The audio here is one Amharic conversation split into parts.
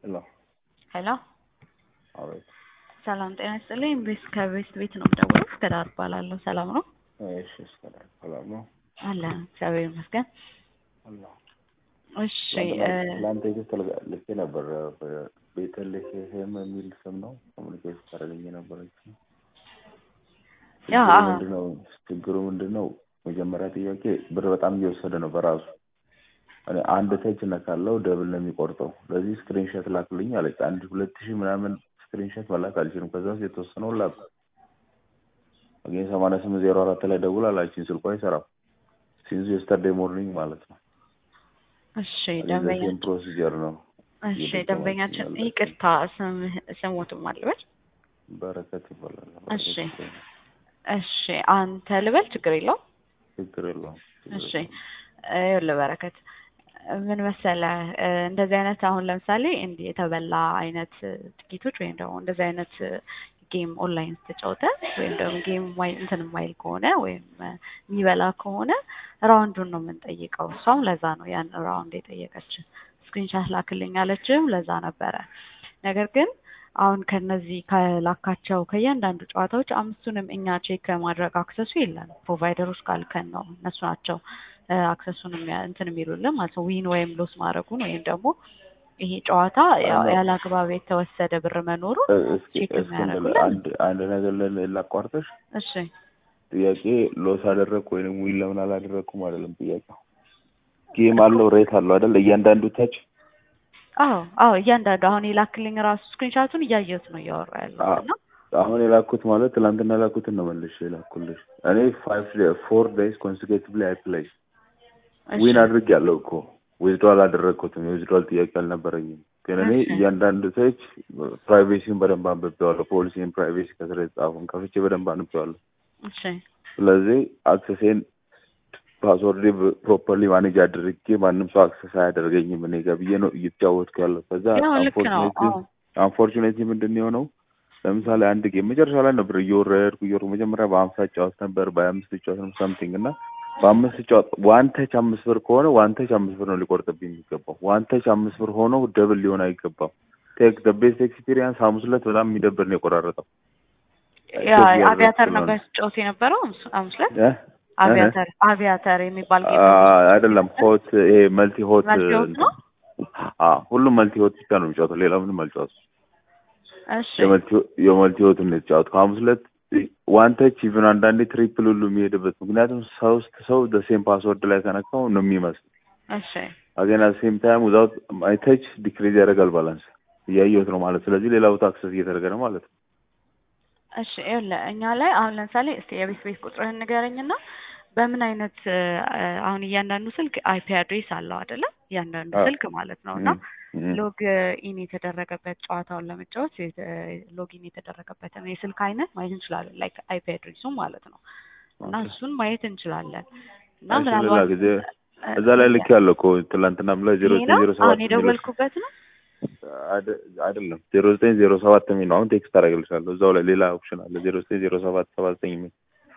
Hello. Hello. All right. ሰላም ጤና ይስጥልኝ። ከቤት ቤት ነው የምደውለው። ከዳር እባላለሁ። ሰላም ነው? እሺ፣ ሰላም ነው። አለ እግዚአብሔር ይመስገን። አላ እሺ ትላንት ልኬ ነበር። ቤተልሔም የሚል ስም ነው ኮሙኒኬት ታደርገኝ ነበረች። ችግሩ ምንድነው? መጀመሪያ ጥያቄ ብር በጣም እየወሰደ ነው በራሱ። እኔ አንድ ተች ነካለው ደብል ነው የሚቆርጠው። ለዚህ ስክሪንሾት ላክልኝ አለች። 2000 ምናምን ስክሪንሾት መላክ አልችልም። ከዛ የተወሰነው ላኩ። አገኝ 8804 ላይ ደውል አላችኝ። ስልኳ አይሰራም። ሲንስ የስተርዴይ ሞርኒንግ ማለት ነው። እሺ ደንበኛችን ፕሮሲጀር ነው። እሺ ደንበኛችን ይቅርታ ስሞቱም አለበት በረከት ይባላል። እሺ አንተ ልበል ችግር የለውም። ችግር የለውም። እሺ ለበረከት ምን መሰለህ እንደዚህ አይነት አሁን ለምሳሌ እንዲህ የተበላ አይነት ጥቂቶች ወይም ደግሞ እንደዚህ አይነት ጌም ኦንላይን ተጫውተ ወይም ደግሞ ጌም እንትን ማይል ከሆነ ወይም የሚበላ ከሆነ ራውንዱን ነው የምንጠይቀው። እሷም ለዛ ነው ያን ራውንድ የጠየቀችን። ስክሪንሻት ላክልኝ አለችም ለዛ ነበረ። ነገር ግን አሁን ከነዚህ ከላካቸው ከእያንዳንዱ ጨዋታዎች አምስቱንም እኛ ቼክ ማድረግ አክሰሱ የለንም። ፕሮቫይደሮች ካልከን ነው እነሱ ናቸው አክሰሱን እንትን የሚሉልን ማለት ነው። ዊን ወይም ሎስ ማድረጉን ወይም ደግሞ ይሄ ጨዋታ ያለ አግባብ የተወሰደ ብር መኖሩ ቼክ የሚያደርጉልን። አንድ ነገር ላቋርጥሽ። እሺ ጥያቄ ሎስ አደረኩ ወይንም ዊን ለምን አላደረኩም አይደለም ጥያቄው። ጌም አለው ሬት አለው አይደል? እያንዳንዱ ታች አዎ እያንዳንዱ አሁን የላክልኝ ራሱ ስክሪንሻቱን እያየሁት ነው እያወራ ያለው እና አሁን የላኩት ማለት ትላንትና ላኩትን ነው መልሼ የላኩልሽ። እኔ 4 days consecutively I play ዊን አድርጌያለሁ እኮ ዊዝድሮል አደረኩትም። የዊዝድሮል ጥያቄ አልነበረኝም። ግን እኔ እያንዳንዱ ታች ፕራይቬሲን በደንብ አንብቤዋለሁ። ፖሊሲን ፕራይቬሲ ከስረ ጻፉን ከፍቼ በደንብ አንብቤዋለሁ። እሺ ስለዚህ አክሰሴን ፓስወርድ ፕሮፐርሊ ማኔጅ አድርጌ ማንም ሰው አክሰስ አያደርገኝም እኔ ጋር ብዬ ነው እየተጫወትኩ ያለው። ከዛ አንፎርቹኔትሊ ምንድን ነው የሆነው? ለምሳሌ አንድ ጌም መጨረሻ ላይ ነበር እየወረድኩ መጀመሪያ በ50 ጫወት ነበር በ25 ጫወት ነው ሳምቲንግ እና በ5 ጫወት ዋን ተች 5 ብር ከሆነ ዋን ተች 5 ብር ነው ሊቆርጥብኝ የሚገባው። ዋን ተች 5 ብር ሆኖ ደብል ሊሆን አይገባም። ቴክ ዘ ቤስት ኤክስፒሪየንስ ሐሙስለት በጣም የሚደብር ነው የቆራረጠው። ያ አቪያተር ነበር ጫወት የነበረው ሐሙስለት አቪያተር የሚባል ጌም አይደለም። ሆት ይሄ መልቲ ሆት ሁሉም መልቲ ሆት ብቻ ነው የሚጫወተው። ሌላ ምንም አልጫወትም። እሺ የመልቲ ሆት ነው የተጫወተው ሐሙስለት። ዋን ተች ኢቭን አንዳንዴ ትሪፕል ሁሉ የሚሄድበት ምክንያቱም ሰው the same ፓስወርድ ላይ ከነካው ነው የሚመስል። እሺ again at the same time without my touch ዲክሪዝ ያደርጋል ባላንስ እያየሁት ነው ማለት። ስለዚህ ሌላ ቦታ አክሰስ እየተደረገ ነው ማለት ነው። እሺ እኛ ላይ አሁን ለምሳሌ እስቲ የቤት ቁጥርህን ንገረኝና በምን አይነት አሁን እያንዳንዱ ስልክ አይፒ አድሬስ አለው አይደለ? እያንዳንዱ ስልክ ማለት ነውና ሎግ ኢን የተደረገበት ጨዋታውን ለመጫወት ሎጊን የተደረገበትን የስልክ አይነት ማየት እንችላለን። ላይክ አይፒ አድሬሱ ማለት ነው። እና እሱን ማየት እንችላለን። እና ምናልባት ጊዜ እዛ ላይ ልክ ያለው እኮ ትላንትናም ላይ 0907 አሁን የደወልኩበት ነው አይደለም 0907 የሚል ነው። አሁን ቴክስት አደርግልሻለሁ። እዛው ላይ ሌላ ኦፕሽን አለ 090779 የሚል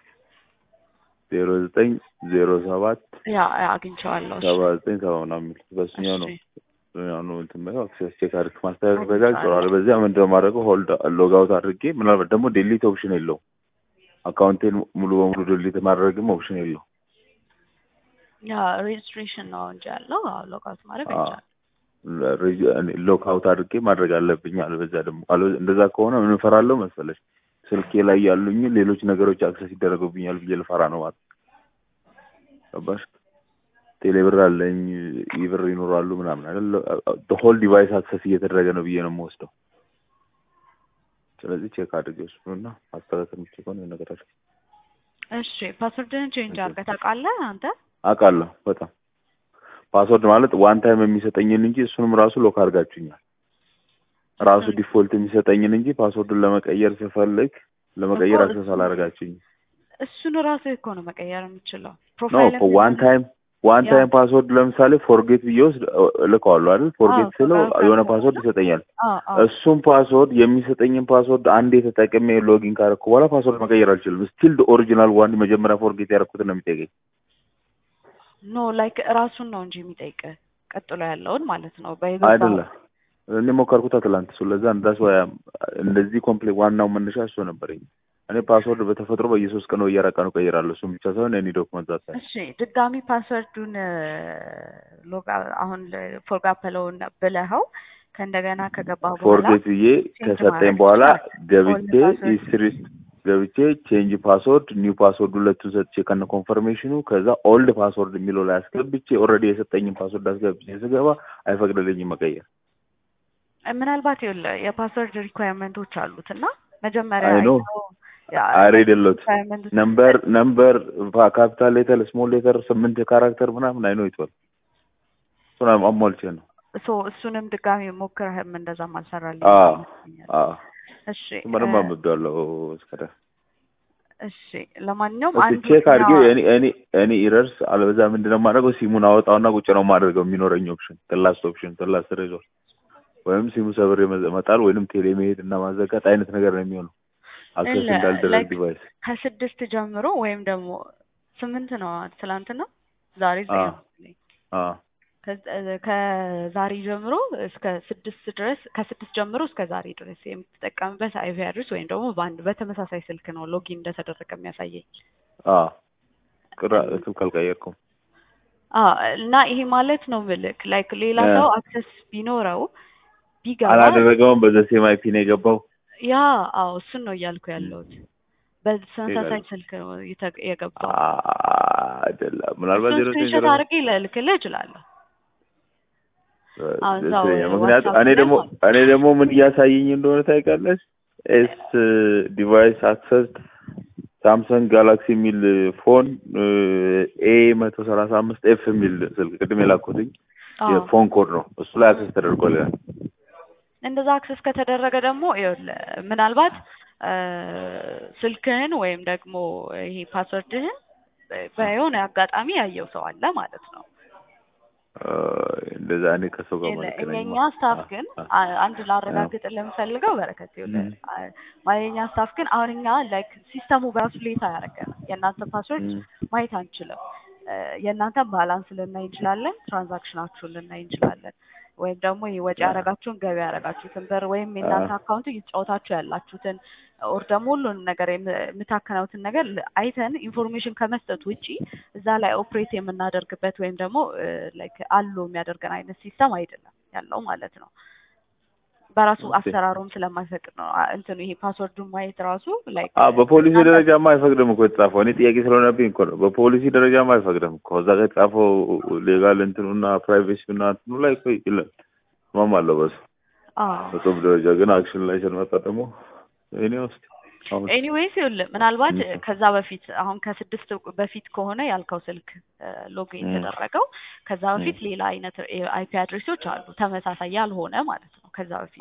0907 ያ አግኝቼዋለሁ። 79 ነው የሚል በስኛው ነው ነው እንትን ማለት አክሰስ ቼክ አድርግ ማስተካከል ይችላል። በዚያ ምን እንደማደርገው ሆልድ ሎግ አውት አድርጌ ምናልባት ደግሞ ዲሊት ኦፕሽን የለው አካውንቴን ሙሉ በሙሉ ዲሊት ማድረግም ኦፕሽን የለው። ያ ሬጅስትሬሽን ነው እንጂ ያለው ሎግ አውት ማድረግ አይቻልም። ሎግ አውት አድርጌ ማድረግ አለብኝ አለ። በዚያ ደግሞ እንደዛ ከሆነ ምን እፈራለሁ መሰለሽ? ስልኬ ላይ ያሉኝ ሌሎች ነገሮች አክሰስ ይደረጉብኛል ብዬ ልፈራ ነው ማለት ነው። ቴሌብር አለኝ ይብር ይኖራሉ ምናምን አይደል? the whole device አክሰስ እየተደረገ ነው ብዬ ነው የምወስደው። ስለዚህ ቼክ አድርገሽ ነውና አስተካክል ነው ነገር አለ። እሺ ፓስወርድን ቼንጅ አድርገህ ታውቃለህ አንተ? አውቃለሁ በጣም ፓስወርድ ማለት ዋን ታይም የሚሰጠኝን እንጂ እሱንም ራሱ ሎክ አድርጋችሁኛል። ራሱ ዲፎልት የሚሰጠኝን እንጂ ፓስወርዱን ለመቀየር ስፈልግ ለመቀየር አክሰስ አላደርጋችሁኝ። እሱን ራሱ እኮ ነው መቀየር የምችለው። ፕሮፋይል ዋን ታይም ፓስወርድ ለምሳሌ ፎርጌት ቢወስድ ልከዋለሁ አይደል? ፎርጌት ስለው የሆነ ፓስወርድ ይሰጠኛል። እሱም ፓስወርድ የሚሰጠኝን ፓስወርድ አንዴ ተጠቅሜ ሎጊን ካደረኩ በኋላ ፓስወርድ መቀየር አልችልም። ስቲል ኦሪጂናል ዋን መጀመሪያ ፎርጌት ያደረኩት ነው የሚጠይቀኝ። ኖ ላይክ ራሱን ነው እንጂ የሚጠይቀህ ቀጥሎ ያለውን ማለት ነው። አይደለም እኔ ሞከርኩት ትላንት እሱ ለዛ እንዳስ ወይ እንደዚህ ኮምፕሌት ዋናው መነሻ እሱ ነበረኝ። እኔ ፓስወርድ በተፈጥሮ በየሶስት ቀኑ እየራቀኑ ቀይራለሁ። እሱ ብቻ ሳይሆን እኔ ዶክመንት አጣ። እሺ ድጋሚ ፓስወርዱን ሎግ አሁን ፎርጋት ብለኸው ከእንደገና ከገባህ በኋላ ፎርጌት ብዬ ከሰጠኝ በኋላ ገብቼ ሂስትሪ ገብቼ ቼንጅ ፓስወርድ ኒው ፓስወርድ ሁለቱን ሰጥቼ ከነ ኮንፈርሜሽኑ ከዛ ኦልድ ፓስወርድ የሚለው ላይ አስገብቼ ኦልሬዲ የሰጠኝን ፓስወርድ አስገብቼ ስገባ አይፈቅድልኝም መቀየር። ምናልባት የፓስወርድ ሪኳየርመንቶች አሉትና መጀመሪያ አይደለት ነምበር ካፒታል ሌተር ስሞል ሌተር 8 ካራክተር ምናምን አይኖ ይቷል ሶና አሞልቼ ነው እሱንም ድጋሚ ሞክረህም እንደዛም አልሰራልኝ። እሺ ምንም አምብዳለሁ እስከዳ። እሺ ለማንኛውም አንድ ቼክ አድርጌ እኔ ኢረርስ አለበዛ ምንድነው ማድረገው ሲሙን አወጣውና ቁጭ ነው ማድረገው የሚኖረኝ ኦፕሽን ተላስ ሬዞል ወይም ሲሙ ሰብሬ መጣል ወይንም ቴሌ መሄድ እና ማዘጋት አይነት ነገር ነው የሚሆነው። አክሰስ እንዳልደረግ ዲቫይስ ከ6 ጀምሮ ወይም ደግሞ 8 ነው ትላንትና ዛሬ ከዛሬ ጀምሮ እስከ 6 ድረስ ከ6 ጀምሮ እስከ ዛሬ ድረስ የምትጠቀምበት አይፒ አድሬስ ወይም ደግሞ በአንድ በተመሳሳይ ስልክ ነው ሎጊን እንደተደረገ የሚያሳየኝ። ካልቀየርኩም እና ይሄ ማለት ነው ምልክ ላይክ ሌላ ሰው አክሰስ ቢኖረው ቢገባ አላደረገውም በዘሴም አይፒ ነው የገባው። እሱን ነው እያልኩ ያለሁት። በተመሳሳይ ስልክ ነው የገባው አይደለም። ምናልባት ዜሮ አድርጌ ልልክልህ እችላለሁ። ምክንያቱም እኔ ደግሞ ምን እያሳየኝ እንደሆነ ታውቃለሽ? ኤስ ዲቫይስ አክሰስ ሳምሰንግ ጋላክሲ የሚል ፎን A135F የሚል ስልክ ቅድም የላኩትኝ የፎን ኮድ ነው። እሱ ላይ አክሰስ ተደርጓል። እንደዛ አክሰስ ከተደረገ ደግሞ ምናልባት ስልክህን ወይም ደግሞ ይሄ ፓስወርድህን በየሆነ አጋጣሚ ያየው ሰው አለ ማለት ነው። እንደዛ እኔ ከሰው ጋር ማለት ነው። የኛ ስታፍ ግን አንድ ላረጋግጥልህ የምፈልገው በረከት ማየኛ ስታፍ ግን አሁን እኛ ላይክ ሲስተሙ በራሱ ሌታ ያደርገናል። የእናንተ ፓስወርድ ማየት አንችልም። የእናንተ ባላንስ ልናይ እንችላለን፣ ትራንዛክሽናችሁን ልናይ እንችላለን፣ ወይም ደግሞ ወጪ ያረጋችሁን ገቢ ያረጋችሁትን ብር ወይም የእናንተ አካውንት እየጫወታችሁ ያላችሁትን ኦር ደግሞ ሁሉን ነገር የምታከናውኑትን ነገር አይተን ኢንፎርሜሽን ከመስጠት ውጪ እዛ ላይ ኦፕሬት የምናደርግበት ወይም ደግሞ ላይክ አሎ የሚያደርገን አይነት ሲስተም አይደለም ያለው ማለት ነው። በራሱ አሰራሩም ስለማይፈቅድ ነው እንትኑ ይሄ ፓስወርዱን ማየት ራሱ ላይክ በፖሊሲ ደረጃማ አይፈቅድም እኮ የተጻፈው። እኔ ጥያቄ ስለሆነብኝ እኮ ነው። በፖሊሲ ደረጃማ አይፈቅድም እኮ እዛ ጋር የተጻፈው ሌጋል እንትኑና ፕራይቬሲና እንትኑ ላይ እኮ ይላል ማማለው በስ በጽሁፍ ደረጃ ግን አክሽን ላይ ስንመጣ ደግሞ ኤኒዌይስ ምናልባት ከዛ በፊት አሁን ከ6 በፊት ከሆነ ያልከው ስልክ ሎጊን የተደረገው ከዛ በፊት ሌላ አይነት አይፒ አድሬሶች አሉ ተመሳሳይ ያልሆነ ማለት ነው። ከዛ በፊት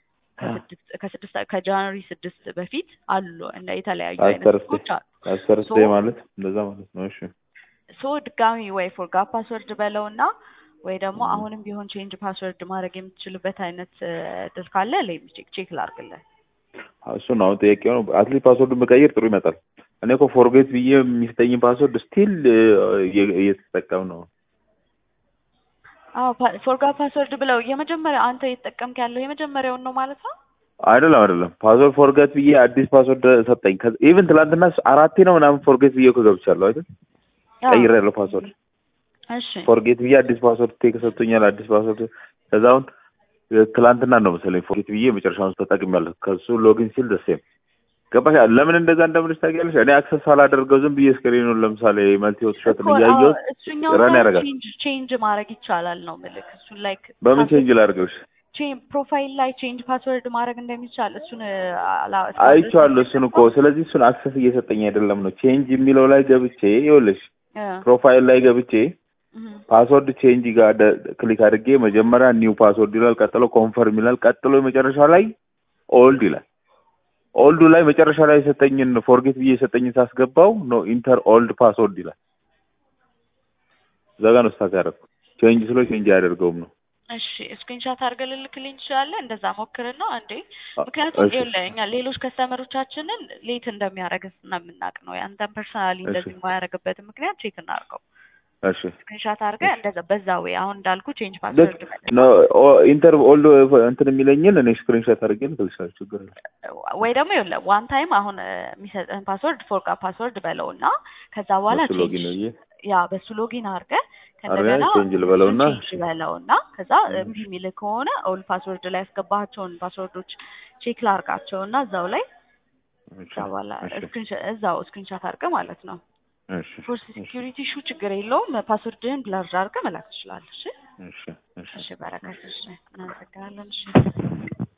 ከጃንዋሪ 6 በፊት አሉ እና የተለያዩ አይነቶች አሉ። አሰርቴ ማለት እንደዛ ማለት ነው። እሺ ድጋሚ ወይ ፎርጋት ፓስወርድ በለውና ወይ ደግሞ አሁንም ቢሆን ቼንጅ ፓስወርድ ማድረግ የምትችልበት አይነት ድር ካለ ለይ ቼክ ላድርግልህ። እሱ ነው ጥያቄው። አትሊስት ፓስወርድ መቀየር ጥሩ ይመጣል። እኔ እኮ ፎርጌት ብዬ የሚስተኝ ፓስወርድ ስቲል እየተጠቀም ነው። ፎርጋት ፓስወርድ ብለው የመጀመሪያ አንተ እየተጠቀምክ ያለው የመጀመሪያውን ነው ማለት ነው? አይደለም ፓስወርድ ፎርጌት ብዬ አዲስ ፓስወርድ ሰጠኝ። ኢቭን ትላንትና 4 ነው ምናምን ፎርጌት ብዬ እኮ ገብቻለሁ አይደል? ቀይሬያለሁ ፓስወርድ። እሺ ፎርጌት ብዬ አዲስ ፓስወርድ ተሰጥቶኛል። አዲስ ፓስወርድ ከዛውን ትላንትና ነው መሰለኝ ፎርጌት ብዬ መጨረሻውን ተጠቅሜያለሁ። ከሱ ሎጊን ሲል ደሴም ገባሽ? ለምን እንደዛ እንደምልሽ ታውቂያለሽ? እኔ አክሰስ አላደርገው ዝም ብዬ ስክሪኑን ለምሳሌ መልቲ ወጥሻት ነው ያያየው ረን ያደርጋል። ቼንጅ ማድረግ ይቻላል ነው ምልክ እሱ ላይክ በምን ቼንጅ ላድርገውሽ? ፕሮፋይል ላይ ቼንጅ ፓስወርድ ማድረግ እንደሚቻል እሱን አይቻለሁ። እሱን እኮ ስለዚህ እሱን አክሰስ እየሰጠኝ አይደለም ነው። ቼንጅ የሚለው ላይ ገብቼ ይኸውልሽ ፕሮፋይል ላይ ገብቼ ፓስወርድ ቼንጅ ጋር ክሊክ አድርጌ መጀመሪያ ኒው ፓስወርድ ይላል፣ ቀጥሎ ኮንፈርም ይላል፣ ቀጥሎ መጨረሻ ላይ ኦልድ ይላል። ኦልዱ ላይ መጨረሻ ላይ የሰጠኝን ፎርጌት ብዬ የሰጠኝን ሳስገባው ኖ ኢንተር ኦልድ ፓስወርድ ይላል። ዘጋ ነው ስታካረፍ ቼንጅ ስለ ቼንጅ አያደርገውም ነው። እሺ ስክሪንሻት አድርገህ ልልክልኝ ትችላለህ? እንደዛ ሞክርና አንዴ ምክንያቱም ይኸውልህ ሌሎች ከስተመሮቻችንን ሌት እንደሚያደርግ እና የምናውቅ ነው። ያንተን ፐርሰናሊ እንደዚህ የማያደርግበት ምክንያት ቼክ እናድርገው። እሺ ስክሪንሻት አድርገህ እሺ እንደዛ በዛ ወይ አሁን እንዳልኩ ቼንጅ ደስ ፓስወርድ ማለት ነው ኢንተር ኦል እንትን የሚለኝን እኔ ስክሪንሾት አድርጌ ልክልሻለሁ ችግር የለም ወይ ደግሞ ይኸውልህ ዋን ታይም አሁን የሚሰጥህን ፓስወርድ ፎርጋ ፓስወርድ በለውና ከዛ በኋላ በሱ ቼንጅ ሎጊን ነው ያ በሱ ሎጊን አድርገህ አርጋ ከእንደገና ቼንጅ እሱን ልበለውና ቼንጅ በለውና ከዛ እምቢ የሚልህ ከሆነ ኦል ፓስወርድ ላይ ያስገባቸውን ፓስወርዶች ቼክ ላርጋቸውና እዛው ላይ እሺ ከዛ በኋላ እሺ እዛው ስክሪንሻት አድርገህ ማለት ነው እሺ ፎር ሴኩሪቲ ሹ ችግር የለውም ፓስወርድህን ብለር አድርገህ መላክ ትችላለህ። እሺ እሺ እሺ እሺ በረከት እሺ እናመሰግናለን። እሺ